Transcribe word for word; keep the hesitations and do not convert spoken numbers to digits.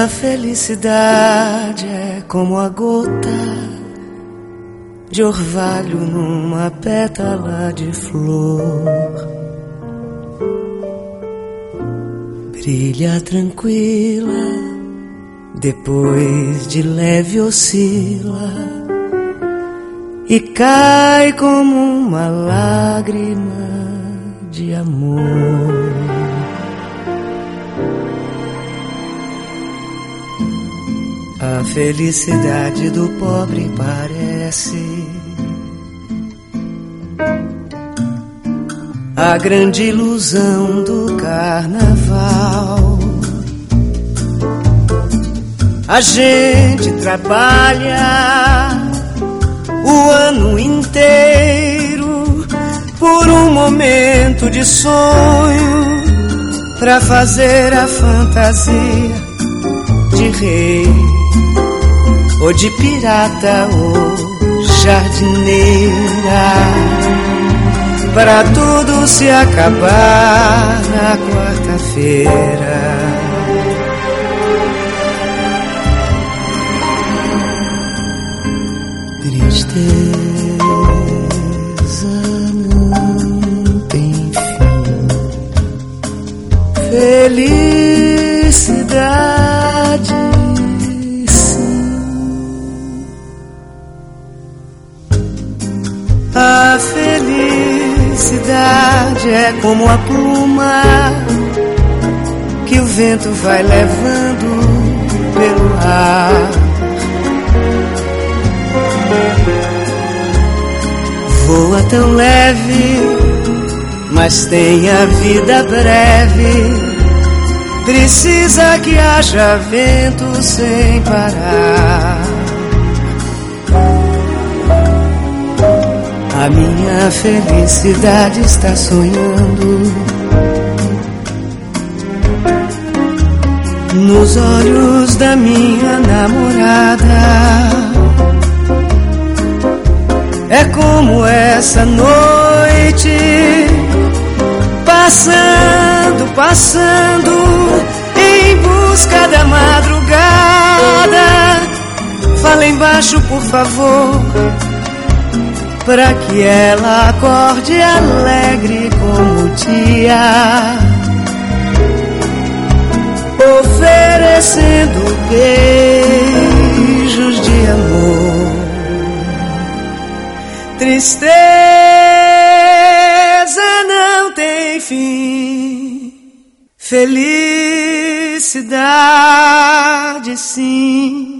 A felicidade é como a gota de orvalho numa pétala de flor. Brilha tranquila, depois de leve oscila e cai como uma lágrima de amor. A felicidade do pobre parece a grande ilusão do carnaval. A gente trabalha o ano inteiro por um momento de sonho, pra fazer a fantasia de rei ou de pirata ou jardineira, para tudo se acabar na quarta-feira. Tristeza não tem fim, felicidade sim. A felicidade é como a pluma que o vento vai levando pelo ar. Voa tão leve, mas tem a vida breve. Precisa que haja vento sem parar. A minha felicidade está sonhando nos olhos da minha namorada. É como essa noite, passando, passando, em busca da madrugada. Fala embaixo, por favor, pra que ela acorde alegre como o dia, oferecendo beijos de amor. Tristeza não tem fim, felicidade sim.